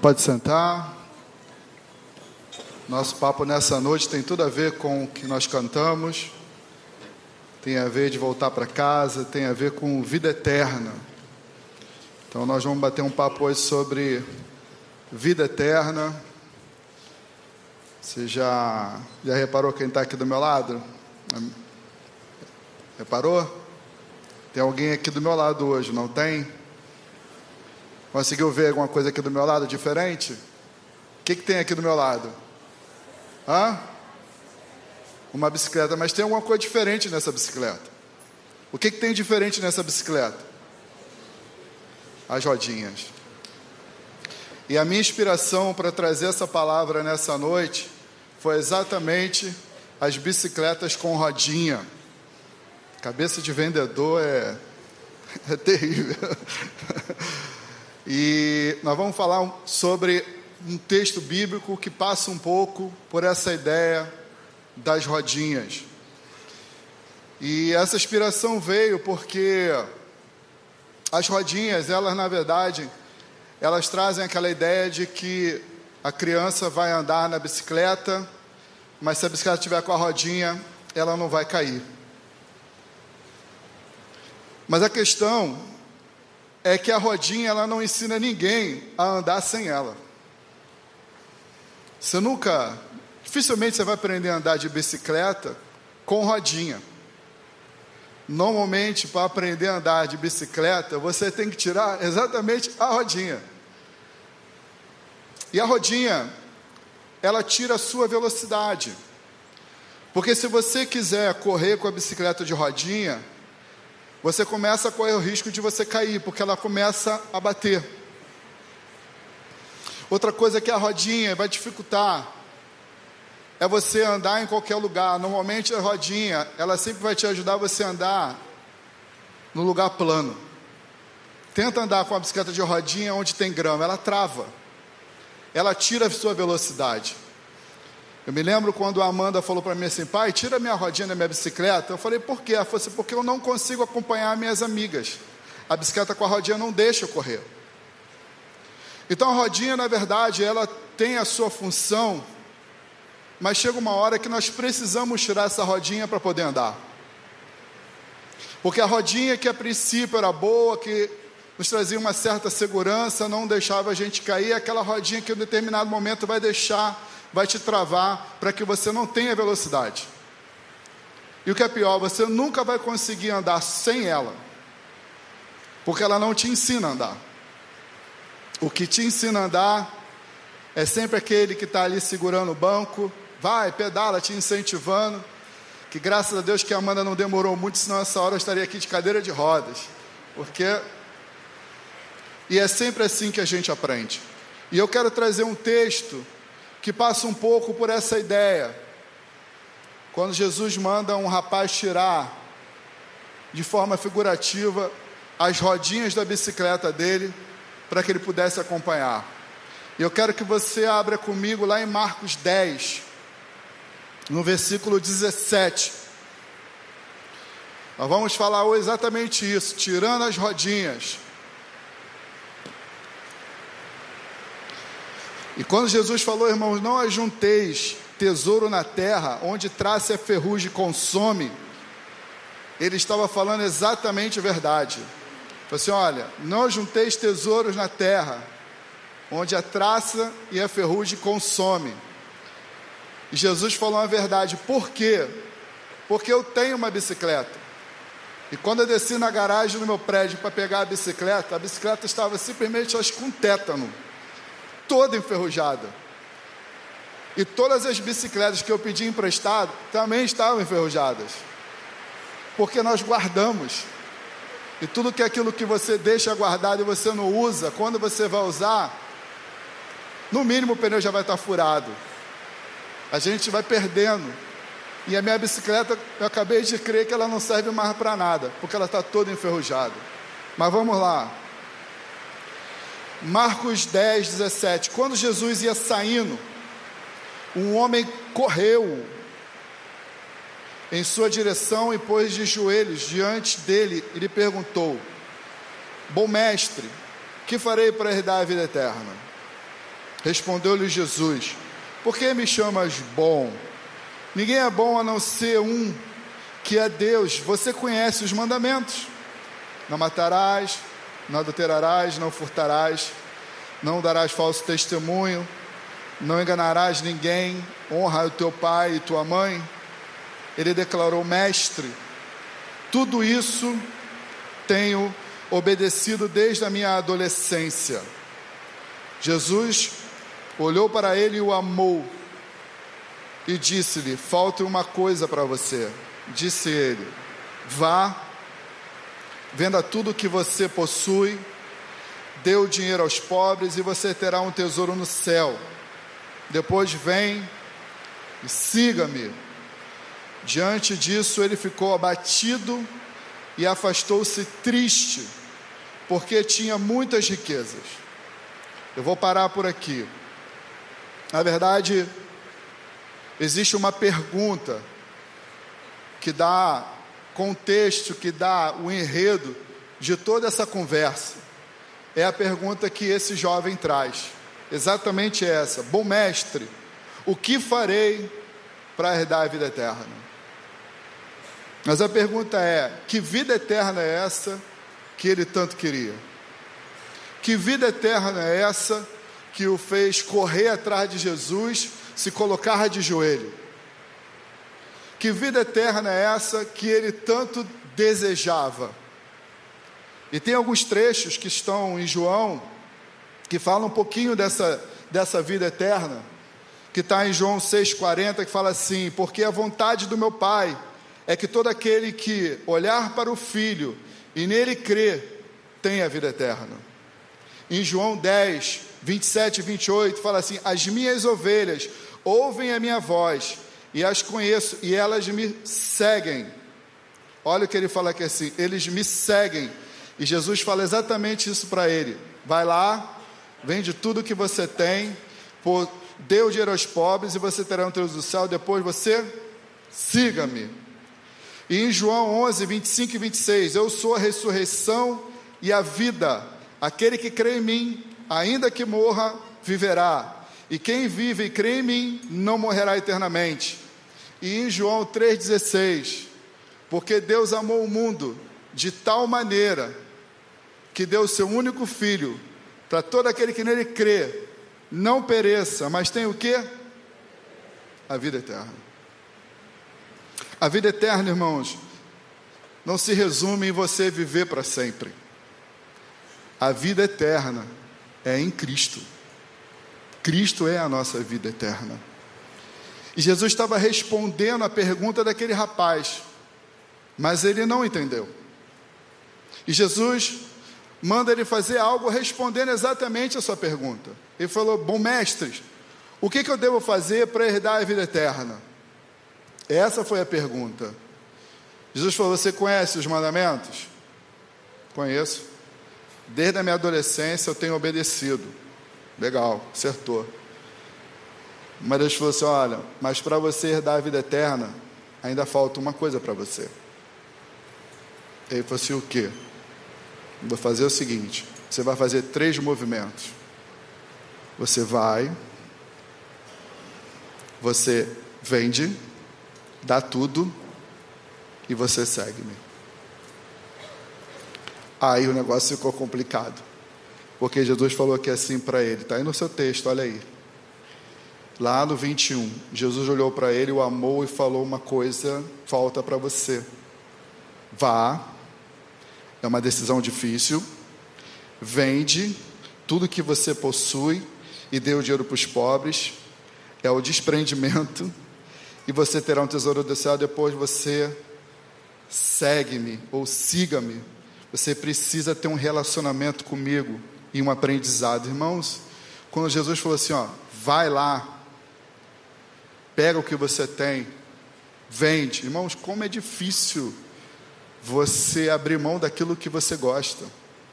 Pode sentar. Nosso papo nessa noite tem tudo a ver com o que nós cantamos, tem a ver de voltar para casa, tem a ver com vida eterna. Então nós vamos bater um papo hoje sobre vida eterna. Você já reparou quem está aqui do meu lado? Reparou? Tem alguém aqui do meu lado hoje, não tem? Conseguiu ver alguma coisa aqui do meu lado diferente? O que tem aqui do meu lado? Uma bicicleta, mas tem alguma coisa diferente nessa bicicleta. O que tem diferente nessa bicicleta? As rodinhas. E a minha inspiração para trazer essa palavra nessa noite foi exatamente as bicicletas com rodinha. Cabeça de vendedor é terrível. E nós vamos falar sobre um texto bíblico que passa um pouco por essa ideia das rodinhas. E essa inspiração veio porque as rodinhas, elas na verdade, elas trazem aquela ideia de que a criança vai andar na bicicleta, mas se a bicicleta estiver com a rodinha, ela não vai cair. Mas a questão é que a rodinha, ela não ensina ninguém a andar sem ela. Dificilmente você vai aprender a andar de bicicleta com rodinha. Normalmente, para aprender a andar de bicicleta, você tem que tirar exatamente a rodinha. E a rodinha, ela tira a sua velocidade. Porque se você quiser correr com a bicicleta de rodinha, você começa a correr o risco de você cair, porque ela começa a bater. Outra coisa que a rodinha vai dificultar é você andar em qualquer lugar. Normalmente a rodinha, ela sempre vai te ajudar você a andar no lugar plano. Tenta andar com a bicicleta de rodinha onde tem grama, ela trava. Ela tira a sua velocidade. Eu me lembro quando a Amanda falou para mim assim: pai, tira minha rodinha da minha bicicleta. Eu falei, por quê? Ela falou assim, porque eu não consigo acompanhar minhas amigas. A bicicleta com a rodinha não deixa eu correr. Então a rodinha, na verdade, ela tem a sua função, mas chega uma hora que nós precisamos tirar essa rodinha para poder andar. Porque a rodinha que a princípio era boa, que nos trazia uma certa segurança, não deixava a gente cair, aquela rodinha que em um determinado momento vai te travar para que você não tenha velocidade. E o que é pior, você nunca vai conseguir andar sem ela, porque ela não te ensina a andar. O que te ensina a andar é sempre aquele que está ali segurando o banco, vai, pedala, te incentivando, que graças a Deus que a Amanda não demorou muito, senão essa hora eu estaria aqui de cadeira de rodas, e é sempre assim que a gente aprende. E eu quero trazer um texto que passa um pouco por essa ideia, quando Jesus manda um rapaz tirar, de forma figurativa, as rodinhas da bicicleta dele, para que ele pudesse acompanhar. E eu quero que você abra comigo lá em Marcos 10, no versículo 17. Nós vamos falar hoje exatamente isso, tirando as rodinhas. E quando Jesus falou, irmãos, não ajunteis tesouro na terra, onde traça e a ferrugem consome, ele estava falando exatamente a verdade. Falou assim, olha, não ajunteis tesouros na terra, onde a traça e a ferrugem consome. E Jesus falou a verdade. Por quê? Porque eu tenho uma bicicleta. E quando eu desci na garagem do meu prédio para pegar a bicicleta estava simplesmente, acho que com tétano, toda enferrujada. E todas as bicicletas que eu pedi emprestado também estavam enferrujadas, porque nós guardamos. E tudo que é aquilo que você deixa guardado e você não usa, quando você vai usar, no mínimo o pneu já vai estar furado. A gente vai perdendo. E a minha bicicleta, eu acabei de crer que ela não serve mais para nada, porque ela está toda enferrujada. Mas vamos lá. Marcos 10, 17. Quando Jesus ia saindo, um homem correu em sua direção e pôs de joelhos diante dele e lhe perguntou: bom mestre, que farei para herdar a vida eterna? Respondeu-lhe Jesus: por que me chamas bom? Ninguém é bom a não ser um, que é Deus. Você conhece os mandamentos: não matarás, não adulterarás, não furtarás, não darás falso testemunho, não enganarás ninguém, honra o teu pai e tua mãe. Ele declarou: mestre, tudo isso tenho obedecido desde a minha adolescência. Jesus olhou para ele e o amou e disse-lhe: falta uma coisa para você. Disse ele: vá, venda tudo o que você possui, dê o dinheiro aos pobres e você terá um tesouro no céu. Depois vem e siga-me. Diante disso ele ficou abatido e afastou-se triste, porque tinha muitas riquezas. Eu vou parar por aqui. Na verdade, existe uma pergunta que dá contexto, que dá o enredo de toda essa conversa. É a pergunta que esse jovem traz. Exatamente essa: bom mestre, o que farei para herdar a vida eterna? Mas a pergunta é: que vida eterna é essa que ele tanto queria? Que vida eterna é essa que o fez correr atrás de Jesus, se colocar de joelho? Que vida eterna é essa que ele tanto desejava? E tem alguns trechos que estão em João, que falam um pouquinho dessa vida eterna, que está em João 6,40, que fala assim: porque a vontade do meu Pai é que todo aquele que olhar para o Filho e nele crer, tenha a vida eterna. Em João 10, 27 e 28, fala assim: as minhas ovelhas ouvem a minha voz, e as conheço, e elas me seguem. Olha o que ele fala aqui assim: eles me seguem. E Jesus fala exatamente isso para ele: vai lá, vende tudo que você tem, dê o dinheiro aos pobres, e você terá um tesouro do céu. Depois você siga-me. E em João 11, 25 e 26, eu sou a ressurreição e a vida. Aquele que crê em mim, ainda que morra, viverá. E quem vive e crê em mim, não morrerá eternamente. E em João 3,16, porque Deus amou o mundo de tal maneira que deu o seu único Filho, para todo aquele que nele crê, não pereça, mas tenha o quê? A vida eterna. A vida eterna, irmãos, não se resume em você viver para sempre. A vida eterna é em Cristo. Cristo é a nossa vida eterna. E Jesus estava respondendo a pergunta daquele rapaz, mas ele não entendeu. E Jesus manda ele fazer algo respondendo exatamente a sua pergunta. Ele falou: bom mestre, o que eu devo fazer para herdar a vida eterna? Essa foi a pergunta. Jesus falou: você conhece os mandamentos? Conheço. Desde a minha adolescência eu tenho obedecido. Legal, acertou. Mas Deus falou assim: olha, mas para você herdar a vida eterna, ainda falta uma coisa para você. Ele falou assim: o quê? Vou fazer o seguinte: você vai fazer 3 movimentos. Você vai, você vende, dá tudo e você segue-me. Aí o negócio ficou complicado, porque Jesus falou aqui assim para ele, está aí no seu texto, olha aí, lá no 21, Jesus olhou para ele, o amou e falou: uma coisa falta para você. Vá, é uma decisão difícil, vende tudo que você possui e dê o dinheiro para os pobres, é o desprendimento, e você terá um tesouro do céu. Depois você segue-me ou siga-me. Você precisa ter um relacionamento comigo e um aprendizado. Irmãos, quando Jesus falou assim, ó, vai lá, pega o que você tem, vende. Irmãos, como é difícil você abrir mão daquilo que você gosta.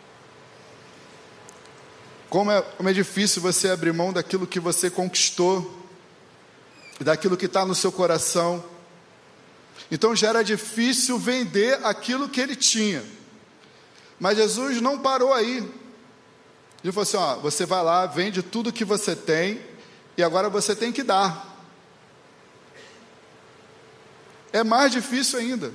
Como é difícil você abrir mão daquilo que você conquistou, daquilo que está no seu coração. Então já era difícil vender aquilo que ele tinha. Mas Jesus não parou aí. Ele falou assim, ó, você vai lá, vende tudo que você tem, e agora você tem que dar. É mais difícil ainda.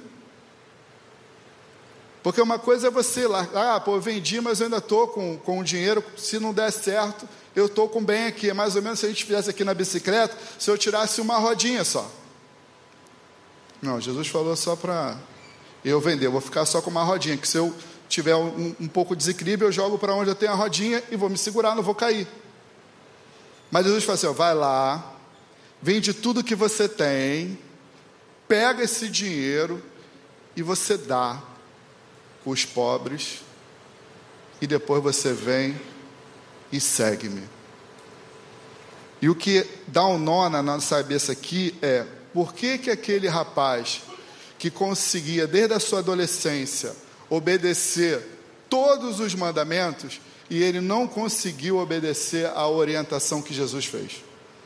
Porque uma coisa é você lá, eu vendi, mas eu ainda estou com o dinheiro, se não der certo, eu estou com bem aqui. É mais ou menos se a gente fizesse aqui na bicicleta, se eu tirasse uma rodinha só. Não, Jesus falou só para eu vender, eu vou ficar só com uma rodinha, que se eu tiver um pouco de desequilíbrio, eu jogo para onde eu tenho a rodinha e vou me segurar, não vou cair. Mas Jesus falou assim, ó, vai lá, vende tudo que você tem, pega esse dinheiro e você dá os pobres, e depois você vem e segue-me. E o que dá um nó na nossa cabeça aqui é, por que aquele rapaz que conseguia desde a sua adolescência obedecer todos os mandamentos, e ele não conseguiu obedecer à orientação que Jesus fez?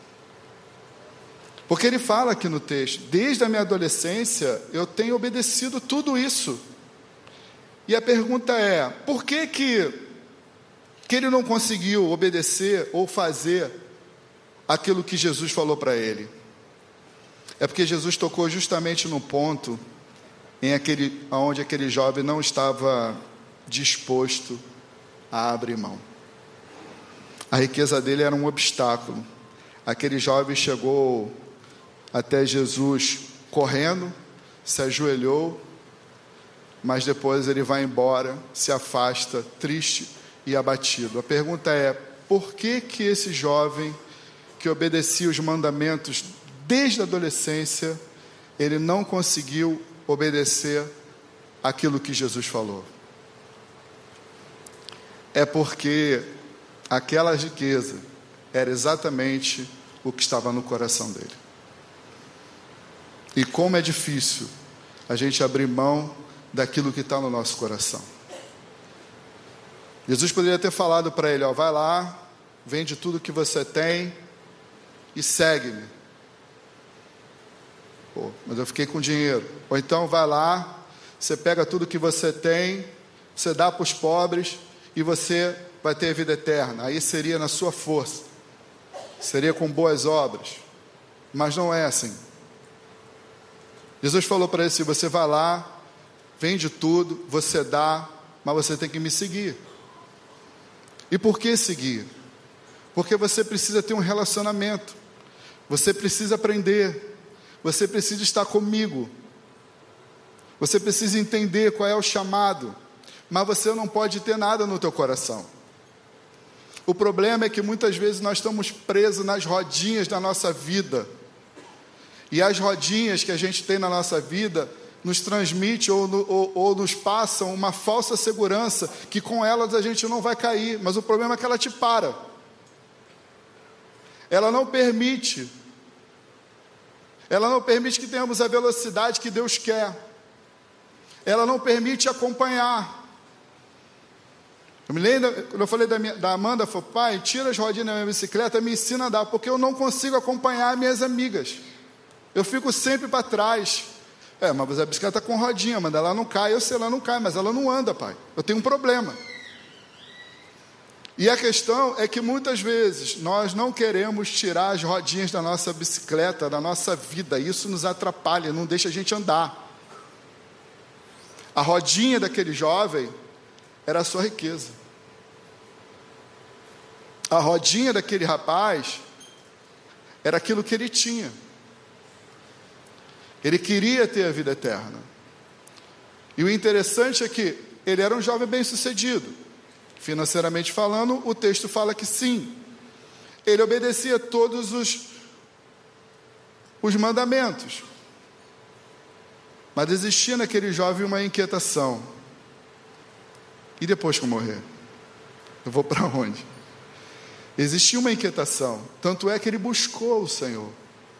Porque ele fala aqui no texto, desde a minha adolescência eu tenho obedecido tudo isso. E a pergunta é, por que ele não conseguiu obedecer ou fazer aquilo que Jesus falou para ele? É porque Jesus tocou justamente no ponto onde aquele jovem não estava disposto a abrir mão. A riqueza dele era um obstáculo. Aquele jovem chegou até Jesus correndo, se ajoelhou, mas depois ele vai embora, se afasta, triste e abatido. A pergunta é, por que esse jovem que obedecia os mandamentos desde a adolescência, ele não conseguiu obedecer aquilo que Jesus falou? É porque aquela riqueza era exatamente o que estava no coração dele. E como é difícil a gente abrir mão daquilo que está no nosso coração. Jesus poderia ter falado para ele, ó, vai lá, vende tudo que você tem e segue-me. Pô, mas eu fiquei com dinheiro. Ou então vai lá, você pega tudo que você tem, você dá para os pobres e você vai ter a vida eterna. Aí seria na sua força, seria com boas obras, mas não é assim. Jesus falou para ele assim, você vai lá, vende tudo, você dá, mas você tem que me seguir. E por que seguir? Porque você precisa ter um relacionamento, você precisa aprender, você precisa estar comigo, você precisa entender qual é o chamado, mas você não pode ter nada no teu coração. O problema é que muitas vezes nós estamos presos nas rodinhas da nossa vida, e as rodinhas que a gente tem na nossa vida nos transmite ou nos passam uma falsa segurança que com elas a gente não vai cair, mas o problema é que ela te para. Ela não permite que tenhamos a velocidade que Deus quer. Ela não permite acompanhar. Eu me lembro, quando eu falei da Amanda, eu falei, pai, tira as rodinhas da minha bicicleta, me ensina a andar, porque eu não consigo acompanhar minhas amigas. Eu fico sempre para trás. Mas a bicicleta está com rodinha, mas ela não cai. Eu sei, ela não cai, mas ela não anda, pai. Eu tenho um problema. E a questão é que muitas vezes nós não queremos tirar as rodinhas da nossa bicicleta, da nossa vida. Isso nos atrapalha, não deixa a gente andar. A rodinha daquele jovem era a sua riqueza. A rodinha daquele rapaz era aquilo que ele tinha. Ele queria ter a vida eterna. E o interessante é que ele era um jovem bem-sucedido. Financeiramente falando, o texto fala que sim. Ele obedecia todos os mandamentos. Mas existia naquele jovem uma inquietação. E depois que eu morrer? Eu vou para onde? Existia uma inquietação. Tanto é que ele buscou o Senhor.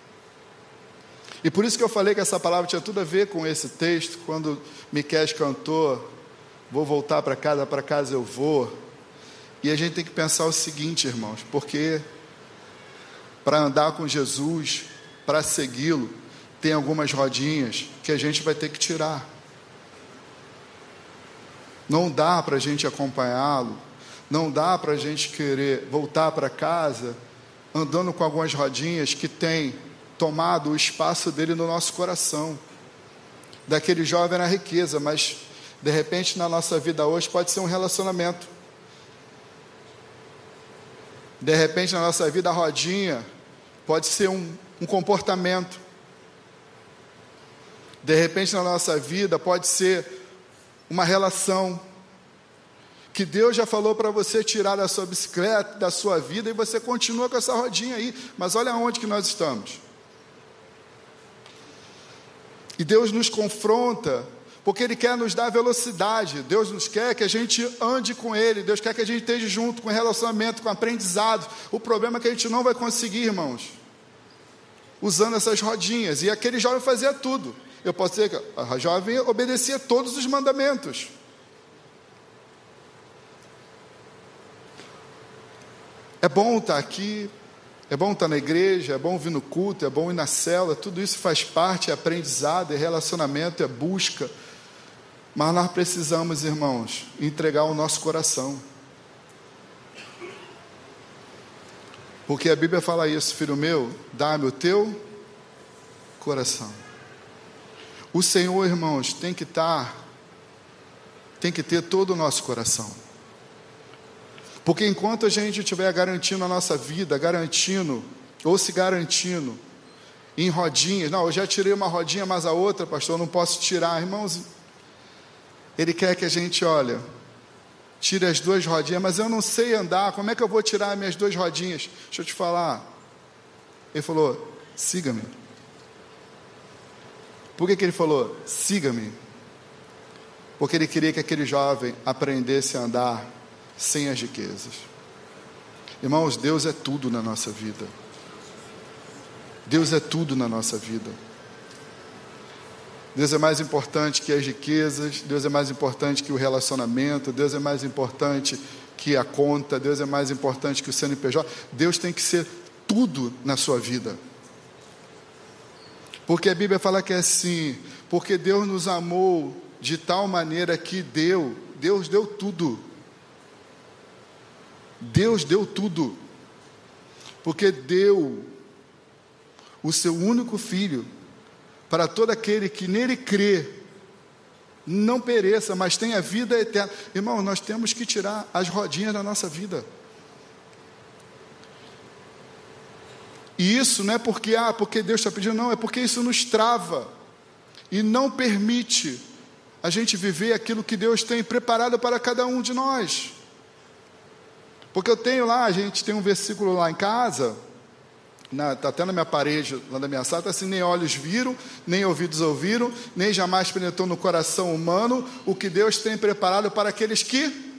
E por isso que eu falei que essa palavra tinha tudo a ver com esse texto, quando Miqueias cantou, vou voltar para casa eu vou. E a gente tem que pensar o seguinte, irmãos, porque para andar com Jesus, para segui-lo, tem algumas rodinhas que a gente vai ter que tirar. Não dá para a gente acompanhá-lo, Não dá para a gente querer voltar para casa andando com algumas rodinhas que tem tomado o espaço dele no nosso coração. Daquele jovem era riqueza, mas de repente na nossa vida hoje pode ser um relacionamento. De repente na nossa vida a rodinha pode ser um comportamento. De repente na nossa vida pode ser uma relação que Deus já falou para você tirar da sua bicicleta, da sua vida, e você continua com essa rodinha aí, mas olha onde que nós estamos. E Deus nos confronta, porque Ele quer nos dar velocidade. Deus nos quer que a gente ande com Ele. Deus quer que a gente esteja junto com relacionamento, com aprendizado. O problema é que a gente não vai conseguir, irmãos, usando essas rodinhas. E aquele jovem fazia tudo. Eu posso dizer que a jovem obedecia todos os mandamentos. É bom estar aqui, é bom estar na igreja, é bom vir no culto, é bom ir na célula, tudo isso faz parte, é aprendizado, é relacionamento, é busca. Mas nós precisamos, irmãos, entregar o nosso coração. Porque a Bíblia fala isso: filho meu, dá-me o teu coração. O Senhor, irmãos, tem que ter todo o nosso coração. Porque enquanto a gente estiver garantindo a nossa vida, se garantindo em rodinhas, não, eu já tirei uma rodinha, mas a outra, pastor, eu não posso tirar, irmãos. Ele quer que a gente, tire as duas rodinhas, mas eu não sei andar, como é que eu vou tirar as minhas duas rodinhas? Deixa eu te falar. Ele falou: siga-me. Por que ele falou siga-me? Porque ele queria que aquele jovem aprendesse a andar sem as riquezas. Irmãos, Deus é tudo na nossa vida. Deus é tudo na nossa vida. Deus é mais importante que as riquezas, Deus é mais importante que o relacionamento, Deus é mais importante que a conta, Deus é mais importante que o CNPJ. Deus tem que ser tudo na sua vida. Porque a Bíblia fala que é assim: porque Deus nos amou de tal maneira que Deus deu tudo. Deus deu tudo, porque deu o seu único Filho, para todo aquele que nele crê, não pereça, mas tenha vida eterna. Irmão, nós temos que tirar as rodinhas da nossa vida. E isso não é porque Deus está pedindo, não, é porque isso nos trava, e não permite a gente viver aquilo que Deus tem preparado para cada um de nós. Porque a gente tem um versículo lá em casa, está até na minha parede, lá da minha sala, está assim: nem olhos viram, nem ouvidos ouviram, nem jamais penetrou no coração humano o que Deus tem preparado para aqueles que...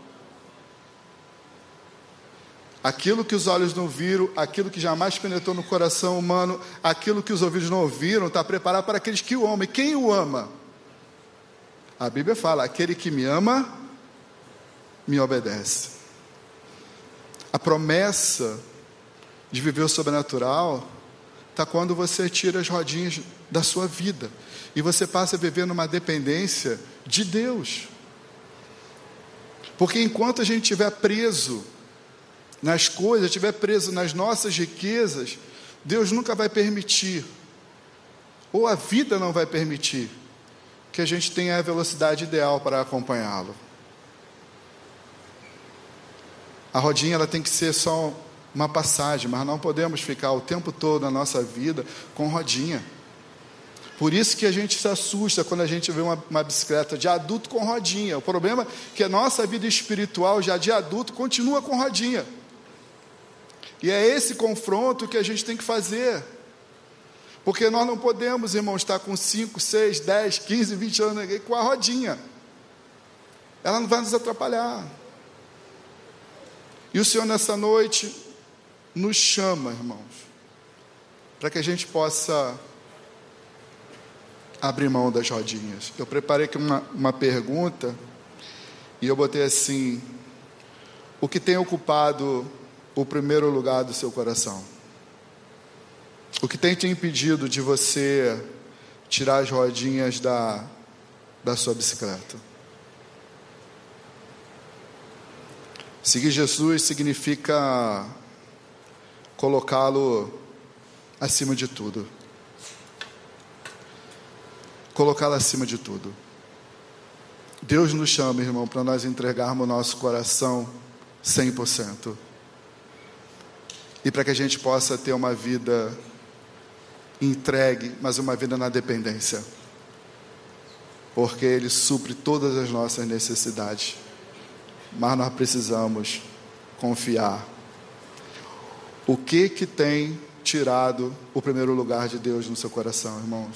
Aquilo que os olhos não viram, aquilo que jamais penetrou no coração humano, aquilo que os ouvidos não ouviram, está preparado para aqueles que o amam. E quem o ama? A Bíblia fala: aquele que me ama, me obedece. A promessa de viver o sobrenatural está quando você tira as rodinhas da sua vida e você passa a viver numa dependência de Deus. Porque enquanto a gente estiver preso nas coisas, estiver preso nas nossas riquezas, Deus nunca vai permitir, ou a vida não vai permitir, que a gente tenha a velocidade ideal para acompanhá-lo. A rodinha ela tem que ser só uma passagem, mas não podemos ficar o tempo todo na nossa vida com rodinha. Por isso que a gente se assusta quando a gente vê uma bicicleta de adulto com rodinha. O problema é que a nossa vida espiritual já de adulto continua com rodinha. E é esse confronto que a gente tem que fazer. Porque nós não podemos, irmãos, estar com 5, 6, 10, 15, 20 anos com a rodinha. Ela não vai nos atrapalhar. E o Senhor nessa noite nos chama, irmãos, para que a gente possa abrir mão das rodinhas. Eu preparei aqui uma pergunta e eu botei assim: o que tem ocupado o primeiro lugar do seu coração? O que tem te impedido de você tirar as rodinhas da sua bicicleta? Seguir Jesus significa colocá-lo acima de tudo. Colocá-lo acima de tudo. Deus nos chama, irmão, para nós entregarmos o nosso coração 100%. E para que a gente possa ter uma vida entregue, mas uma vida na dependência. Porque Ele supre todas as nossas necessidades. Mas nós precisamos confiar. O que tem tirado o primeiro lugar de Deus no seu coração, irmãos?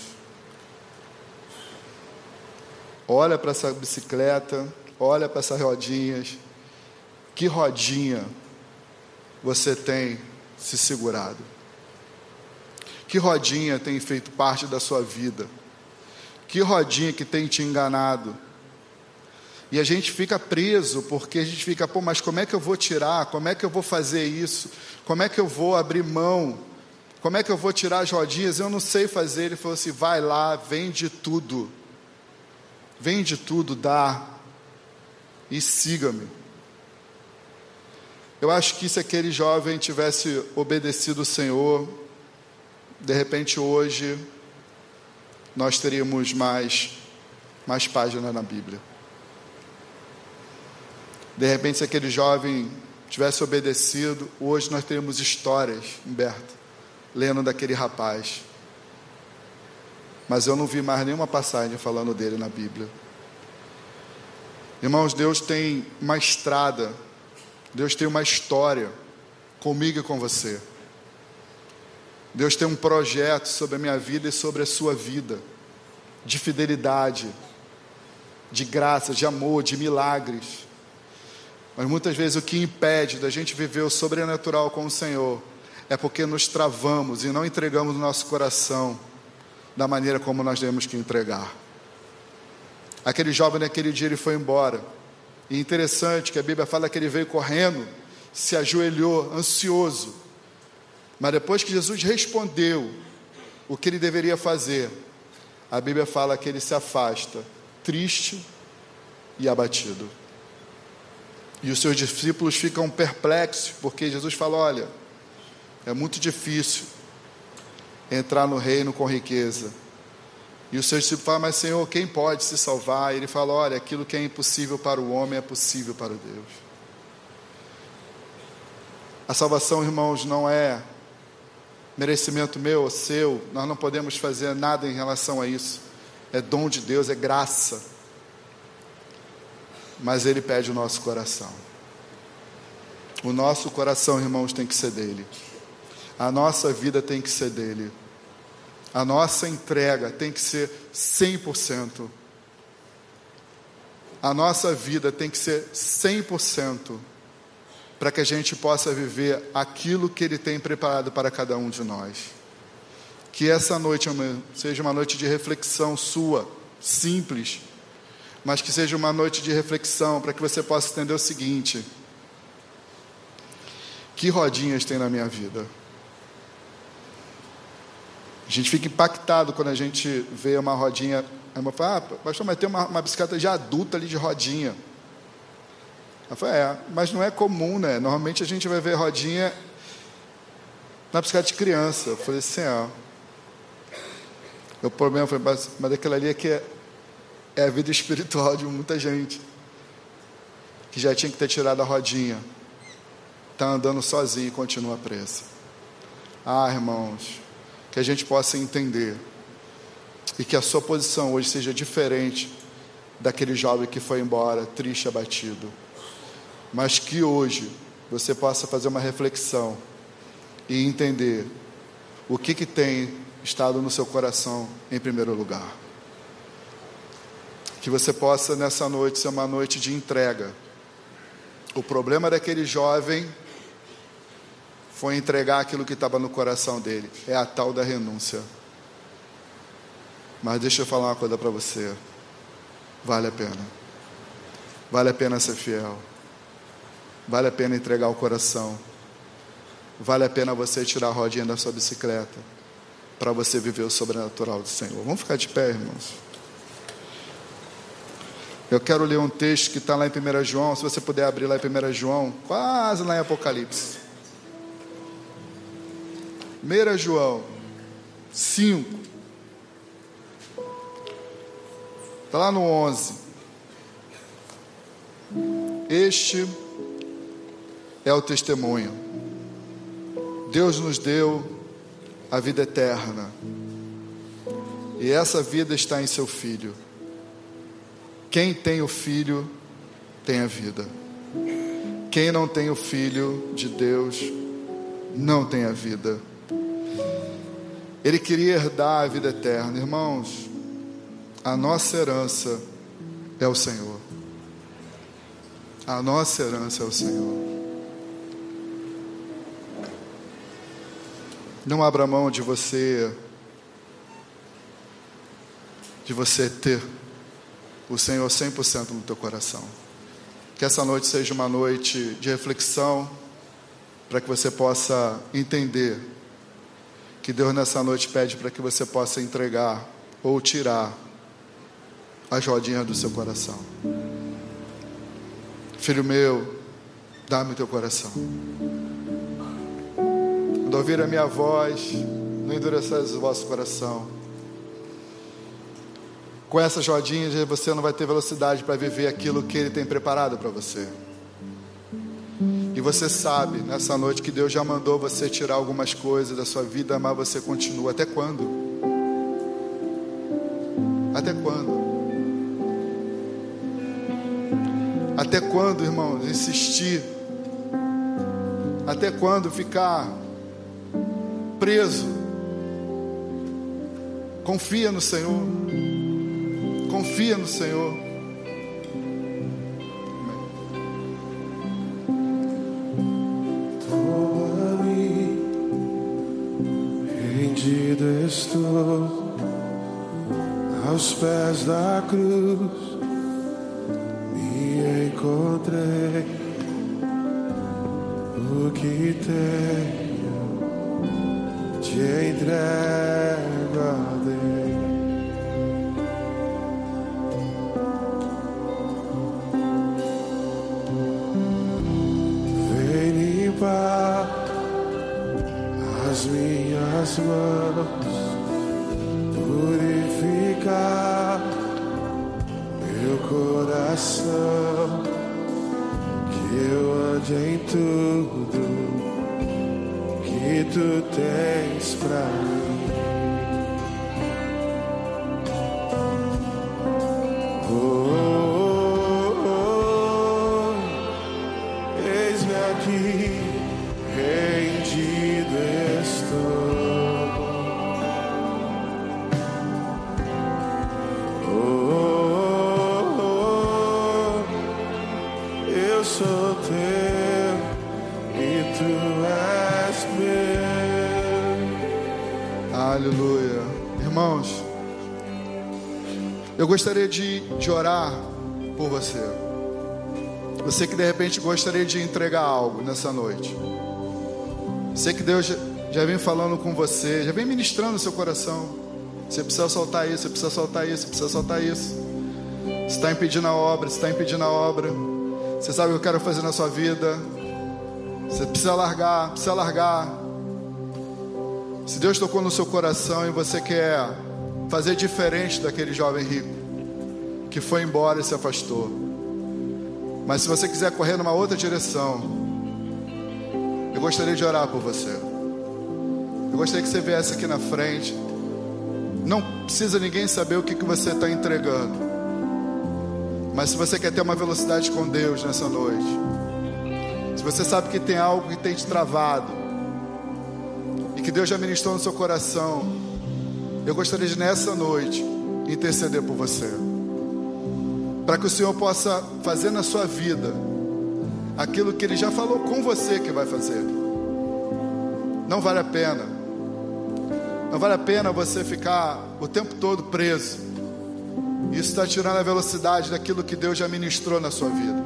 Olha para essa bicicleta, olha para essas rodinhas. Que rodinha você tem se segurado? Que rodinha tem feito parte da sua vida? Que rodinha que tem te enganado? E a gente fica preso, porque a gente fica, mas como é que eu vou tirar? Como é que eu vou fazer isso? Como é que eu vou abrir mão? Como é que eu vou tirar as rodinhas? Eu não sei fazer. Ele falou assim, vai lá, vende tudo. Vende tudo, dá. E siga-me. Eu acho que se aquele jovem tivesse obedecido o Senhor, de repente hoje, nós teríamos mais páginas na Bíblia. De repente, se aquele jovem tivesse obedecido, hoje nós teríamos histórias, Humberto, lendo daquele rapaz. Mas eu não vi mais nenhuma passagem falando dele na Bíblia. Irmãos, Deus tem uma estrada, Deus tem uma história comigo e com você. Deus tem um projeto sobre a minha vida e sobre a sua vida, de fidelidade, de graça, de amor, de milagres. Mas muitas vezes o que impede da gente viver o sobrenatural com o Senhor é porque nos travamos e não entregamos o nosso coração da maneira como nós temos que entregar. Aquele jovem naquele dia ele foi embora. E interessante que a Bíblia fala que ele veio correndo, se ajoelhou, ansioso. Mas depois que Jesus respondeu o que ele deveria fazer, a Bíblia fala que ele se afasta, triste e abatido. E os seus discípulos ficam perplexos, porque Jesus fala, olha, é muito difícil entrar no reino com riqueza. E os seus discípulos falam, mas Senhor, quem pode se salvar? E ele fala, olha, aquilo que é impossível para o homem é possível para Deus. A salvação, irmãos, não é merecimento meu ou seu, nós não podemos fazer nada em relação a isso. É dom de Deus, é graça. Mas Ele pede o nosso coração. O nosso coração, irmãos, tem que ser dEle. A nossa vida tem que ser dEle. A nossa entrega tem que ser 100%. A nossa vida tem que ser 100%, para que a gente possa viver aquilo que Ele tem preparado para cada um de nós. Que essa noite seja uma noite de reflexão sua, simples, mas que seja uma noite de reflexão, para que você possa entender o seguinte: que rodinhas tem na minha vida? A gente fica impactado quando a gente vê uma rodinha. A irmã fala, pastor, mas tem uma bicicleta já adulta ali de rodinha. Eu falei, mas não é comum, né? Normalmente a gente vai ver rodinha na bicicleta de criança. Eu falei assim, o problema foi, mas aquela ali é que é a vida espiritual de muita gente, que já tinha que ter tirado a rodinha, está andando sozinho e continua presa. Irmãos, que a gente possa entender, e que a sua posição hoje seja diferente daquele jovem que foi embora, triste, abatido, mas que hoje você possa fazer uma reflexão e entender o que tem estado no seu coração em primeiro lugar. Que você possa nessa noite ser uma noite de entrega. O problema daquele jovem foi entregar aquilo que estava no coração dele. É a tal da renúncia. Mas deixa eu falar uma coisa para você. Vale a pena. Vale a pena ser fiel. Vale a pena entregar o coração. Vale a pena você tirar a rodinha da sua bicicleta, para você viver o sobrenatural do Senhor. Vamos ficar de pé, irmãos. Eu quero ler um texto que está lá em 1 João, se você puder abrir lá em 1 João, quase lá em Apocalipse. 1 João 5. Está lá no 11. Este é o testemunho. Deus nos deu a vida eterna. E essa vida está em seu Filho. Quem tem o Filho tem a vida. Quem não tem o Filho de Deus não tem a vida. Ele queria herdar a vida eterna. Irmãos, a nossa herança é o Senhor. A nossa herança é o Senhor. Não abra mão de você ter o Senhor 100% no teu coração. Que essa noite seja uma noite de reflexão, para que você possa entender que Deus nessa noite pede para que você possa entregar ou tirar as rodinhas do seu coração. Filho meu, dá-me o teu coração. Quando ouvir a minha voz, não endureçais o vosso coração. Com essas rodinhas você não vai ter velocidade para viver aquilo que Ele tem preparado para você. E você sabe nessa noite que Deus já mandou você tirar algumas coisas da sua vida, mas você continua. Até quando? Até quando? Até quando, irmãos, insistir? Até quando ficar preso? Confia no Senhor. Confia no Senhor. Toma-me, rendido estou aos pés da cruz. Me encontrei o que tenho, te entrego a Deus. As minhas mãos, purificar meu coração, que eu ande em tudo que tu tens pra mim. Eis-me aqui, rendido estou. Eu sou teu e tu és meu. Aleluia. Irmãos, eu gostaria de orar por você. Você que de repente gostaria de entregar algo nessa noite. Sei que Deus já vem falando com você, já vem ministrando no seu coração. Você precisa soltar isso, você precisa soltar isso, você precisa soltar isso. Você está impedindo a obra, você está impedindo a obra. Você sabe o que eu quero fazer na sua vida. Você precisa largar, precisa largar. Se Deus tocou no seu coração e você quer fazer diferente daquele jovem rico que foi embora e se afastou, mas se você quiser correr numa outra direção, eu gostaria de orar por você. Eu gostaria que você viesse aqui na frente. Não precisa ninguém saber o que você está entregando, mas se você quer ter uma velocidade com Deus nessa noite, se você sabe que tem algo que tem te travado e que Deus já ministrou no seu coração, eu gostaria de nessa noite interceder por você, para que o Senhor possa fazer na sua vida aquilo que Ele já falou com você que vai fazer. Não vale a pena. Não vale a pena você ficar o tempo todo preso. Isso está tirando a velocidade daquilo que Deus já ministrou na sua vida.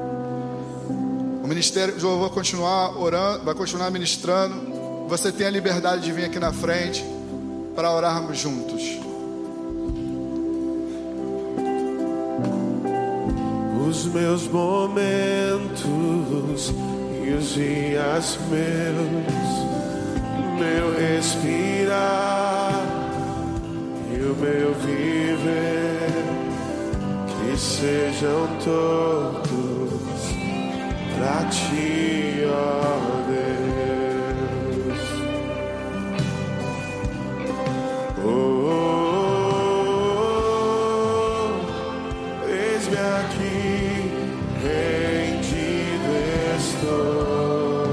O ministério de louvor vai continuar orando, vai continuar ministrando. Você tem a liberdade de vir aqui na frente para orarmos juntos. os meus momentos e os dias meus, meu respirar e o meu viver, que sejam todos pra ti, ó Deus. Eis-me aqui, rendido estou.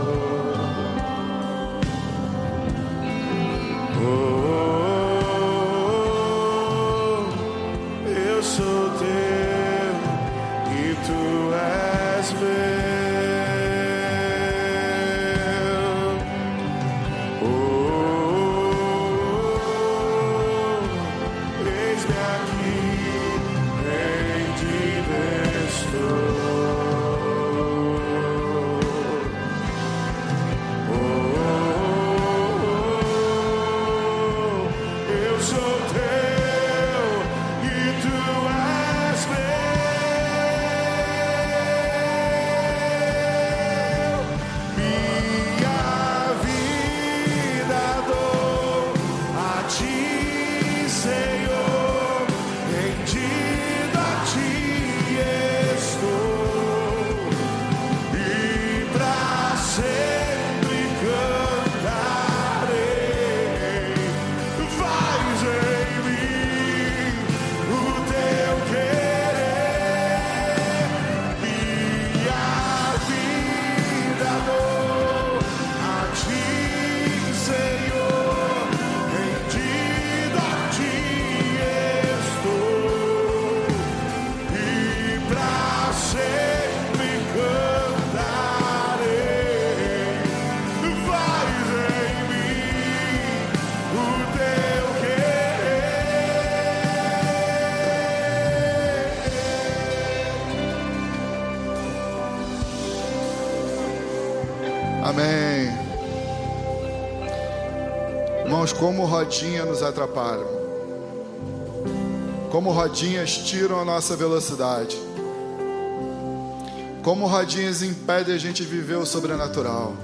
Eu sou teu e tu és meu. Eis-me aqui, rendido eu sou teu e tu és meu. Minha vida dou a ti, Senhor, rendido a ti estou, e pra sempre cantarei. Faz em mim o teu querer. Minha vida dou a ti, Senhor, rendido a ti estou, e pra sempre cantarei. Faz em mim o teu querer. Amém. Irmãos, como rodinha nos atrapalham, como rodinhas tiram a nossa velocidade, como rodinhas impedem a gente viver o sobrenatural,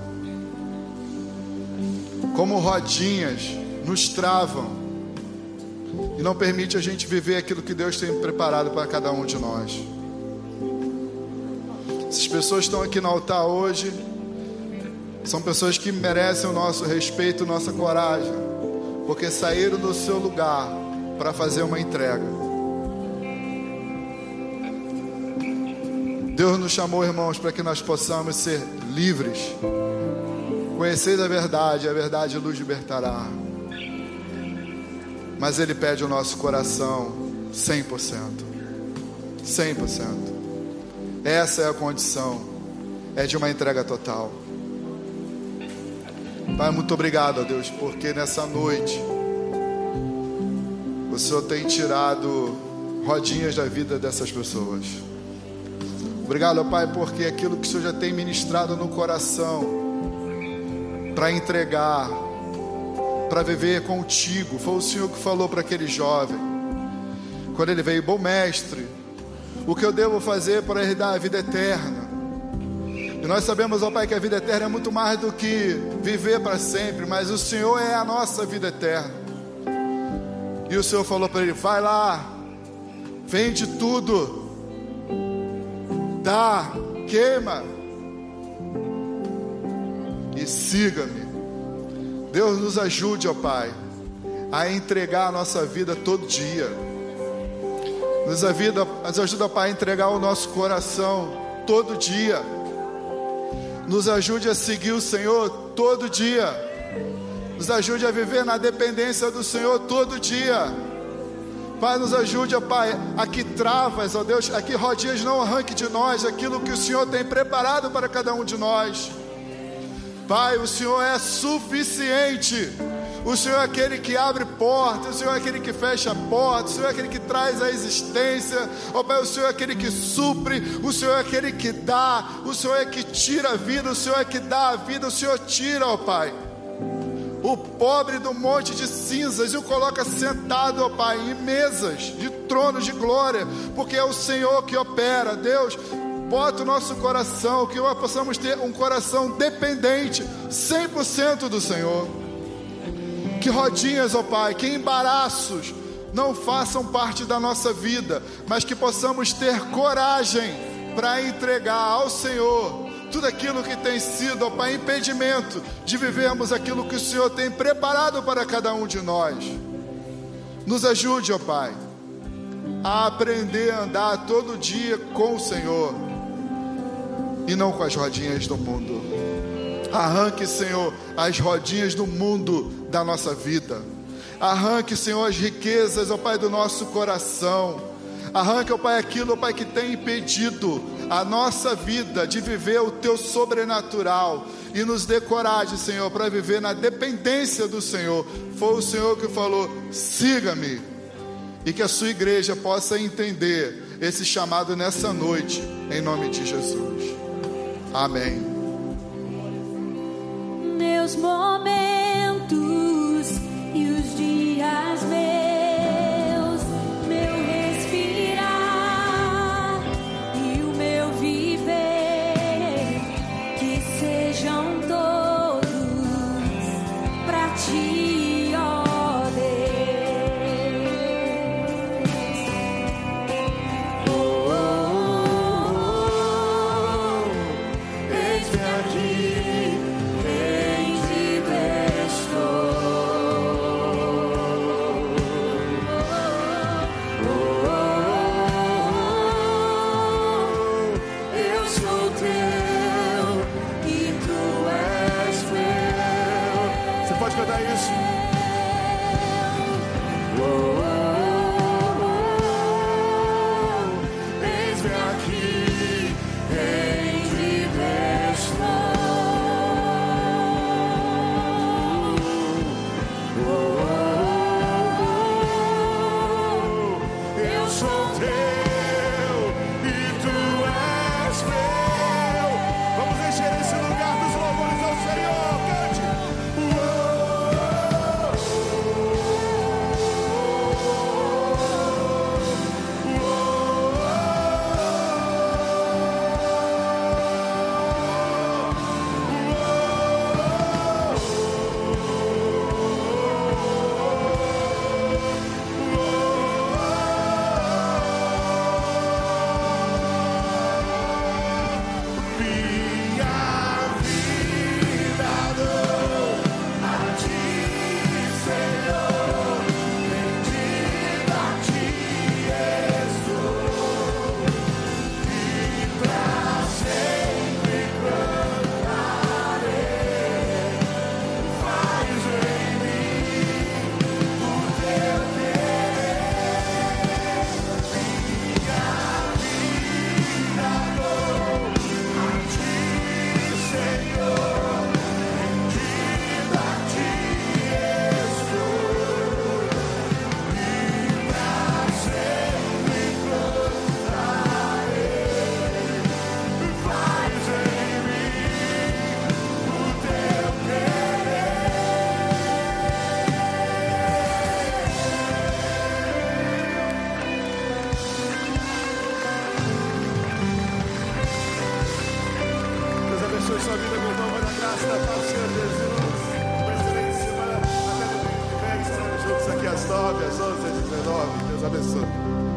como rodinhas nos travam e não permite a gente viver aquilo que Deus tem preparado para cada um de nós. Essas pessoas estão aqui no altar hoje, são pessoas que merecem o nosso respeito, nossa coragem, porque saíram do seu lugar para fazer uma entrega. Deus nos chamou, irmãos, para que nós possamos ser livres. Conheceis a verdade luz libertará. Mas Ele pede o nosso coração 100%. 100%. Essa é a condição, é de uma entrega total. Pai, muito obrigado, ó Deus, porque nessa noite o Senhor tem tirado rodinhas da vida dessas pessoas. Obrigado, ó Pai, porque aquilo que o Senhor já tem ministrado no coração para entregar, para viver contigo, foi o Senhor que falou para aquele jovem quando ele veio: bom mestre, o que eu devo fazer para herdar a vida eterna? E nós sabemos, ó Pai, que a vida eterna é muito mais do que viver para sempre, mas o Senhor é a nossa vida eterna. E o Senhor falou para ele: vai lá, vende tudo, dá, queima e siga-me. Deus nos ajude, ó Pai, a entregar a nossa vida todo dia. Nos ajuda, Pai, a entregar o nosso coração todo dia. Nos ajude a seguir o Senhor todo dia. Nos ajude a viver na dependência do Senhor todo dia. Pai, nos ajude, ó Pai, a que travas, ó Deus, a que rodinhas não arranque de nós aquilo que o Senhor tem preparado para cada um de nós. Pai, o Senhor é suficiente. O Senhor é aquele que abre portas, o Senhor é aquele que fecha portas, o Senhor é aquele que traz a existência. Ó Pai, o Senhor é aquele que supre, o Senhor é aquele que dá, o Senhor é que tira a vida, o Senhor é que dá a vida, o Senhor tira, ó Pai. o pobre do monte de cinzas e o coloca sentado, ó Pai, em mesas de tronos de glória, porque é o Senhor que opera. Deus, bota o nosso coração, que nós possamos ter um coração dependente 100% do Senhor. Que rodinhas, ó Pai, que embaraços não façam parte da nossa vida, mas que possamos ter coragem para entregar ao Senhor tudo aquilo que tem sido, ó Pai, impedimento de vivermos aquilo que o Senhor tem preparado para cada um de nós. Nos ajude, ó Pai, a aprender a andar todo dia com o Senhor e não com as rodinhas do mundo. Arranque, Senhor, as rodinhas do mundo da nossa vida. Arranque, Senhor, as riquezas, ó Pai, do nosso coração. Arranque, ó Pai, aquilo, ó Pai, que tem impedido a nossa vida de viver o Teu sobrenatural. E nos dê coragem, Senhor, para viver na dependência do Senhor. Foi o Senhor que falou: siga-me. E que a sua igreja possa entender esse chamado nessa noite, em nome de Jesus. Amém. Meus momentos e os dias meus, meu respirar e o meu viver, que sejam todos pra ti, ó Deus. Oh, oh, oh, oh. Eis-me aqui. Sua vida com nova da graça da paz do Senhor Jesus. Uma excelente semana. Até domingo que vem. Estaremos juntos aqui às 9, às 11, às 19. Deus abençoe.